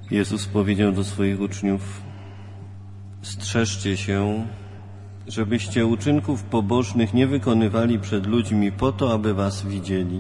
Jezus powiedział do swoich uczniów: strzeżcie się, żebyście uczynków pobożnych nie wykonywali przed ludźmi po to, aby was widzieli.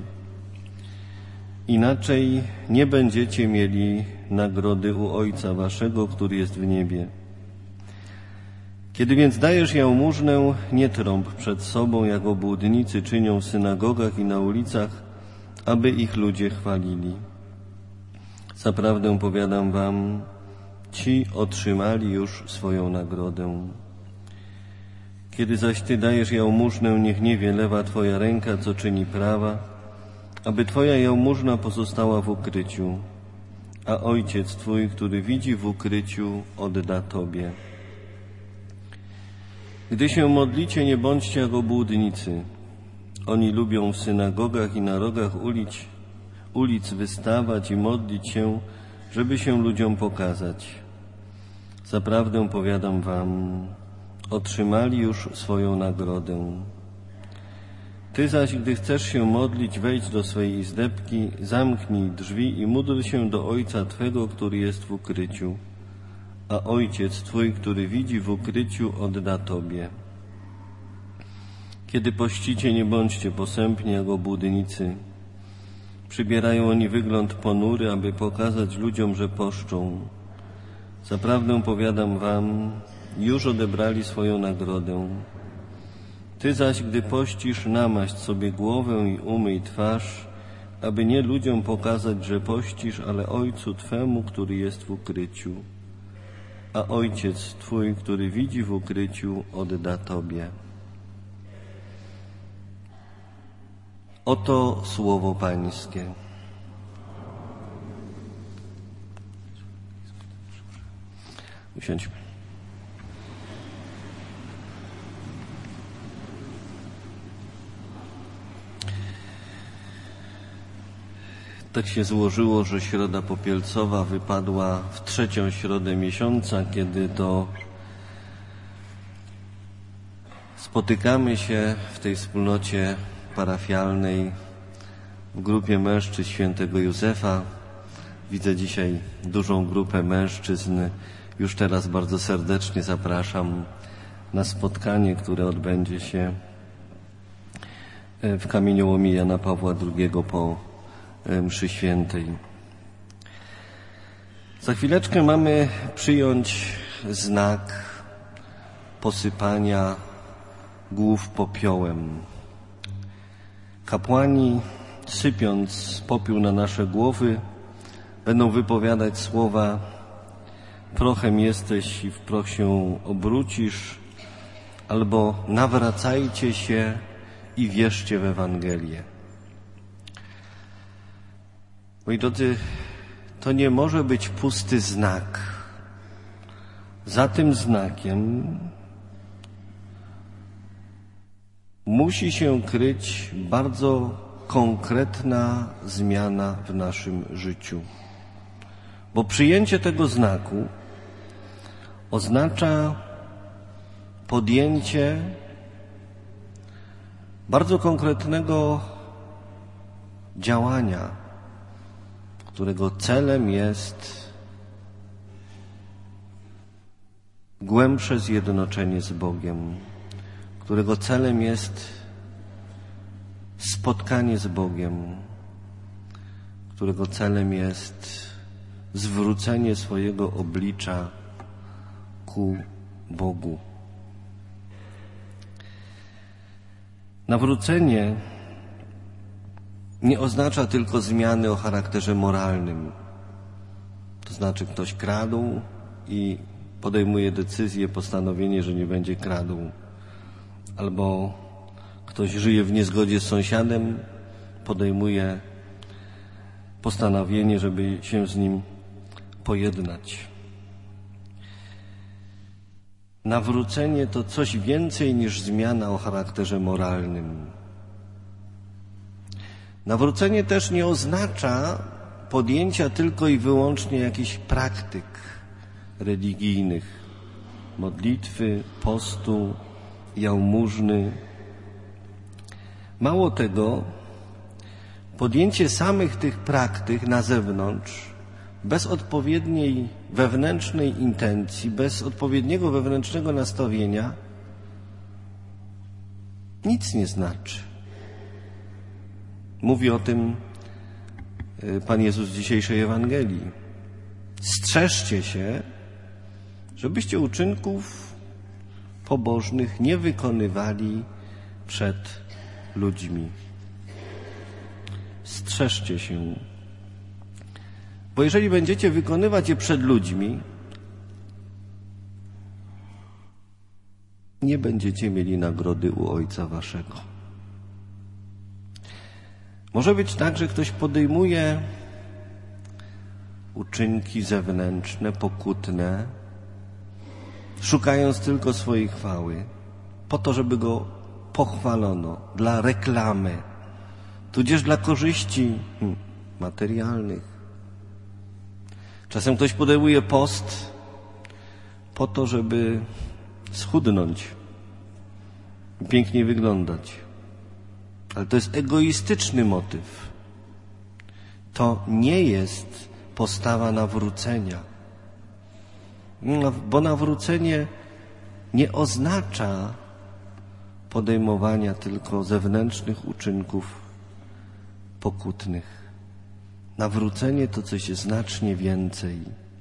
Inaczej nie będziecie mieli nagrody u Ojca waszego, który jest w niebie. Kiedy więc dajesz jałmużnę, nie trąb przed sobą, jak obłudnicy czynią w synagogach i na ulicach, aby ich ludzie chwalili. Zaprawdę powiadam wam, ci otrzymali już swoją nagrodę. Kiedy zaś ty dajesz jałmużnę, niech nie wie lewa twoja ręka, co czyni prawa, aby twoja jałmużna pozostała w ukryciu, a Ojciec twój, który widzi w ukryciu, odda tobie. Gdy się modlicie, nie bądźcie jak obłudnicy. Oni lubią w synagogach i na rogach ulic wystawać i modlić się, żeby się ludziom pokazać. Zaprawdę powiadam wam, otrzymali już swoją nagrodę. Ty zaś, gdy chcesz się modlić, wejdź do swej izdebki, zamknij drzwi i módl się do Ojca Twego, który jest w ukryciu, a Ojciec Twój, który widzi w ukryciu, odda Tobie. Kiedy pościcie, nie bądźcie posępni jak obłudnicy. Przybierają oni wygląd ponury, aby pokazać ludziom, że poszczą. Zaprawdę powiadam wam, już odebrali swoją nagrodę. Ty zaś, gdy pościsz, namaść sobie głowę i umyj twarz, aby nie ludziom pokazać, że pościsz, ale Ojcu Twemu, który jest w ukryciu. A Ojciec Twój, który widzi w ukryciu, odda Tobie. Oto słowo Pańskie. Usiądźmy. Tak się złożyło, że Środa Popielcowa wypadła w trzecią środę miesiąca, kiedy to spotykamy się w tej wspólnocie parafialnej w grupie mężczyzn świętego Józefa. Widzę dzisiaj dużą grupę mężczyzn. Już teraz bardzo serdecznie zapraszam na spotkanie, które odbędzie się w kamieniołomie Jana Pawła II po mszy świętej. Za chwileczkę mamy przyjąć znak posypania głów popiołem. Kapłani, sypiąc popiół na nasze głowy, będą wypowiadać słowa: prochem jesteś i w proch się obrócisz, albo nawracajcie się i wierzcie w Ewangelię. Moi drodzy, to nie może być pusty znak. Za tym znakiem musi się kryć bardzo konkretna zmiana w naszym życiu. Bo przyjęcie tego znaku oznacza podjęcie bardzo konkretnego działania, którego celem jest głębsze zjednoczenie z Bogiem, którego celem jest spotkanie z Bogiem, którego celem jest zwrócenie swojego oblicza ku Bogu. Nawrócenie nie oznacza tylko zmiany o charakterze moralnym. To znaczy ktoś kradł i podejmuje decyzję, postanowienie, że nie będzie kradł. Albo ktoś żyje w niezgodzie z sąsiadem, podejmuje postanowienie, żeby się z nim pojednać. Nawrócenie to coś więcej niż zmiana o charakterze moralnym. Nawrócenie też nie oznacza podjęcia tylko i wyłącznie jakichś praktyk religijnych, modlitwy, postu, jałmużny. Mało tego, podjęcie samych tych praktyk na zewnątrz bez odpowiedniej wewnętrznej intencji, bez odpowiedniego wewnętrznego nastawienia nic nie znaczy. Mówi o tym Pan Jezus w dzisiejszej Ewangelii. Strzeżcie się, żebyście uczynków pobożnych nie wykonywali przed ludźmi. Strzeżcie się. Bo jeżeli będziecie wykonywać je przed ludźmi, nie będziecie mieli nagrody u Ojca Waszego. Może być tak, że ktoś podejmuje uczynki zewnętrzne, pokutne, szukając tylko swojej chwały, po to, żeby go pochwalono, dla reklamy, tudzież dla korzyści materialnych. Czasem ktoś podejmuje post po to, żeby schudnąć, piękniej wyglądać. Ale to jest egoistyczny motyw. To nie jest postawa nawrócenia. Bo nawrócenie nie oznacza podejmowania tylko zewnętrznych uczynków pokutnych. Nawrócenie to coś znacznie więcej.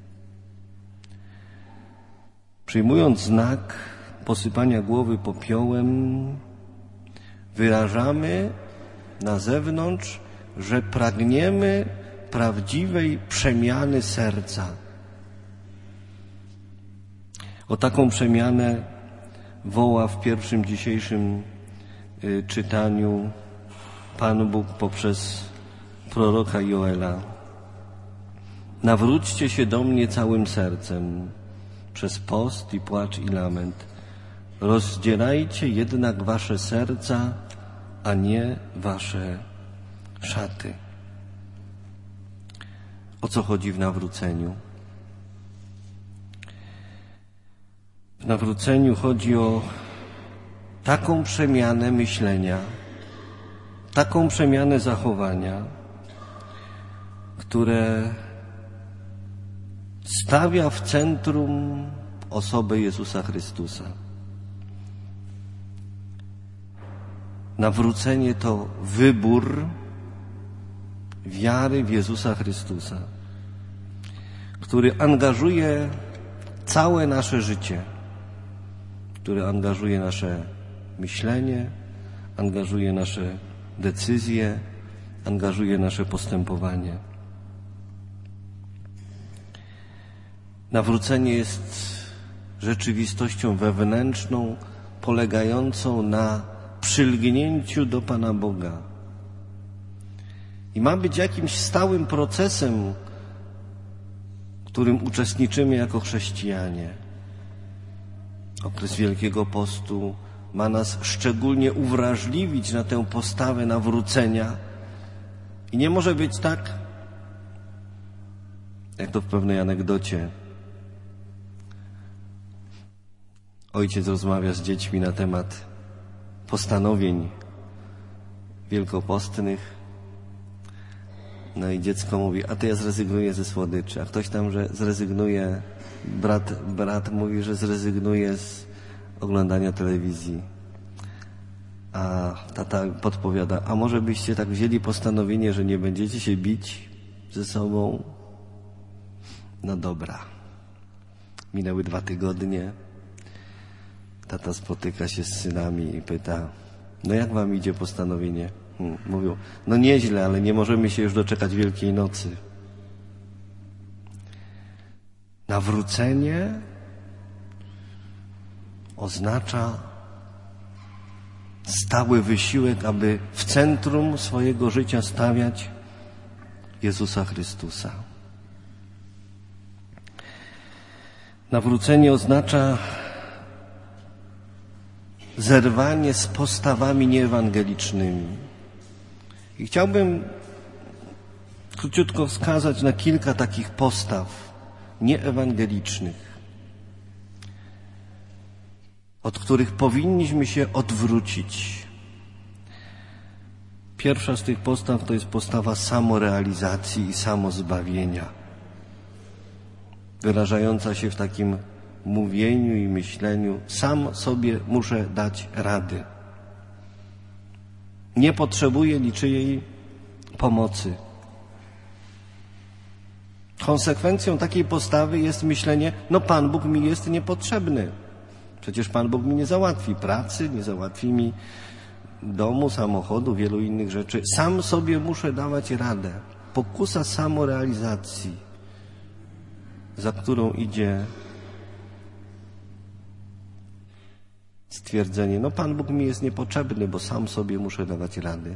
Przyjmując znak posypania głowy popiołem, wyrażamy na zewnątrz, że pragniemy prawdziwej przemiany serca. O taką przemianę woła w pierwszym dzisiejszym czytaniu Pan Bóg poprzez proroka Joela. Nawróćcie się do mnie całym sercem, przez post i płacz i lament. Rozdzierajcie jednak wasze serca, a nie wasze szaty. O co chodzi w nawróceniu? W nawróceniu chodzi o taką przemianę myślenia, taką przemianę zachowania, które stawia w centrum osobę Jezusa Chrystusa. Nawrócenie to wybór wiary w Jezusa Chrystusa, który angażuje całe nasze życie, który angażuje nasze myślenie, angażuje nasze decyzje, angażuje nasze postępowanie. Nawrócenie jest rzeczywistością wewnętrzną, polegającą na przylgnięciu do Pana Boga. I ma być jakimś stałym procesem, w którym uczestniczymy jako chrześcijanie. Okres Wielkiego Postu ma nas szczególnie uwrażliwić na tę postawę nawrócenia. I nie może być tak, jak to w pewnej anegdocie. Ojciec rozmawia z dziećmi na temat postanowień wielkopostnych. No i dziecko mówi, a to ja zrezygnuję ze słodyczy. A ktoś tam, że zrezygnuje, brat mówi, że zrezygnuje z oglądania telewizji. A tata podpowiada, a może byście tak wzięli postanowienie, że nie będziecie się bić ze sobą? No dobra. Minęły 2 tygodnie. Tata spotyka się z synami i pyta, no jak wam idzie postanowienie? Mówią, no nieźle, ale nie możemy się już doczekać Wielkiej Nocy. Nawrócenie oznacza stały wysiłek, aby w centrum swojego życia stawiać Jezusa Chrystusa. Nawrócenie oznacza zerwanie z postawami nieewangelicznymi. I chciałbym króciutko wskazać na kilka takich postaw nieewangelicznych, od których powinniśmy się odwrócić. Pierwsza z tych postaw to jest postawa samorealizacji i samozbawienia. wyrażająca się w takim mówieniu i myśleniu: sam sobie muszę dać rady. Nie potrzebuję niczyjej pomocy. Konsekwencją takiej postawy jest myślenie: no Pan Bóg mi jest niepotrzebny. Przecież Pan Bóg mi nie załatwi pracy, nie załatwi mi domu, samochodu, wielu innych rzeczy. Sam sobie muszę dawać radę. Pokusa samorealizacji, za którą idzie stwierdzenie: no Pan Bóg mi jest niepotrzebny, bo sam sobie muszę dawać rady.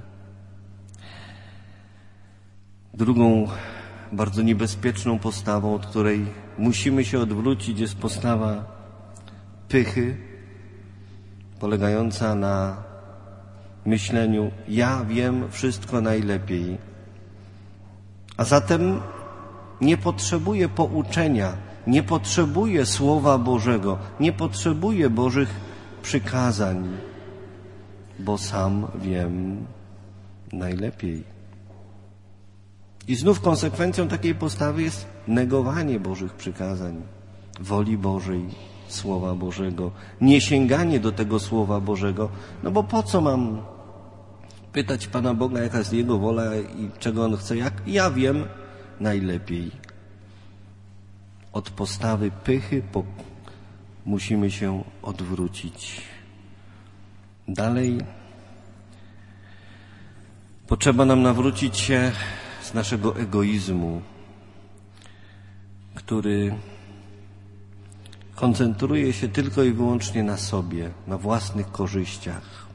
Drugą bardzo niebezpieczną postawą, od której musimy się odwrócić, jest postawa pychy, polegająca na myśleniu: ja wiem wszystko najlepiej, a zatem nie potrzebuję pouczenia, nie potrzebuję Słowa Bożego, nie potrzebuję Bożych przykazań, bo sam wiem najlepiej. I znów konsekwencją takiej postawy jest negowanie Bożych przykazań, woli Bożej, Słowa Bożego, nie sięganie do tego Słowa Bożego, no bo po co mam pytać Pana Boga, jaka jest Jego wola i czego On chce, jak ja wiem najlepiej. Od postawy pychy musimy się odwrócić. Dalej potrzeba nam nawrócić się z naszego egoizmu, który koncentruje się tylko i wyłącznie na sobie, na własnych korzyściach.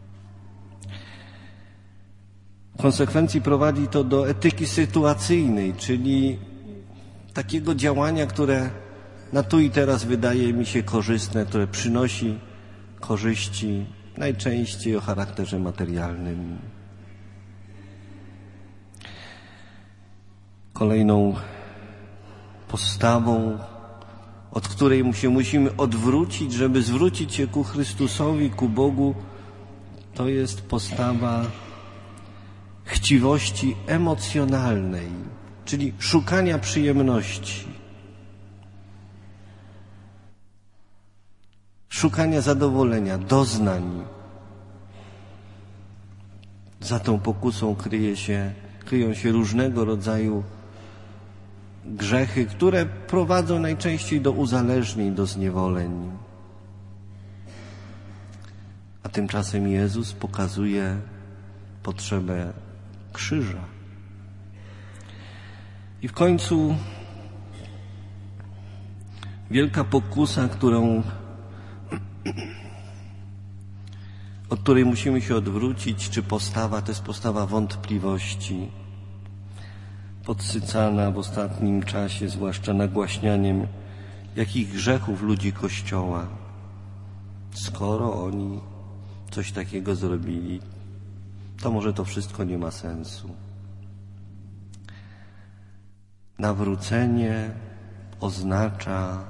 W konsekwencji prowadzi to do etyki sytuacyjnej, czyli takiego działania, które na tu i teraz wydaje mi się korzystne, które przynosi korzyści, najczęściej o charakterze materialnym. Kolejną postawą, od której się musimy odwrócić, żeby zwrócić się ku Chrystusowi, ku Bogu, to jest postawa chciwości emocjonalnej, czyli szukania przyjemności, szukania zadowolenia, doznań. Za tą pokusą kryją się różnego rodzaju grzechy, które prowadzą najczęściej do uzależnień, do zniewoleń. A tymczasem Jezus pokazuje potrzebę krzyża. I w końcu wielka pokusa, od której musimy się odwrócić, czy postawa, to jest postawa wątpliwości, podsycana w ostatnim czasie, zwłaszcza nagłaśnianiem jakich grzechów ludzi Kościoła. Skoro oni coś takiego zrobili, to może to wszystko nie ma sensu. Nawrócenie oznacza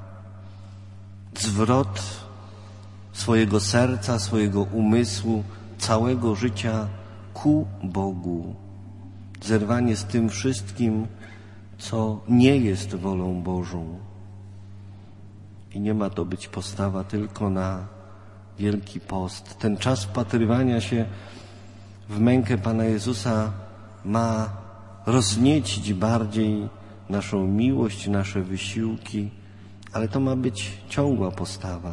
zwrot swojego serca, swojego umysłu, całego życia ku Bogu. Zerwanie z tym wszystkim, co nie jest wolą Bożą. I nie ma to być postawa tylko na Wielki Post. Ten czas wpatrywania się w mękę Pana Jezusa ma rozniecić bardziej naszą miłość, nasze wysiłki, ale to ma być ciągła postawa.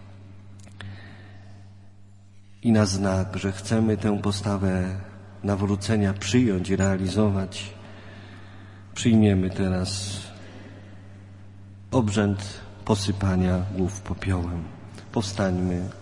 I na znak, że chcemy tę postawę nawrócenia przyjąć i realizować, przyjmiemy teraz obrzęd posypania głów popiołem. Powstańmy.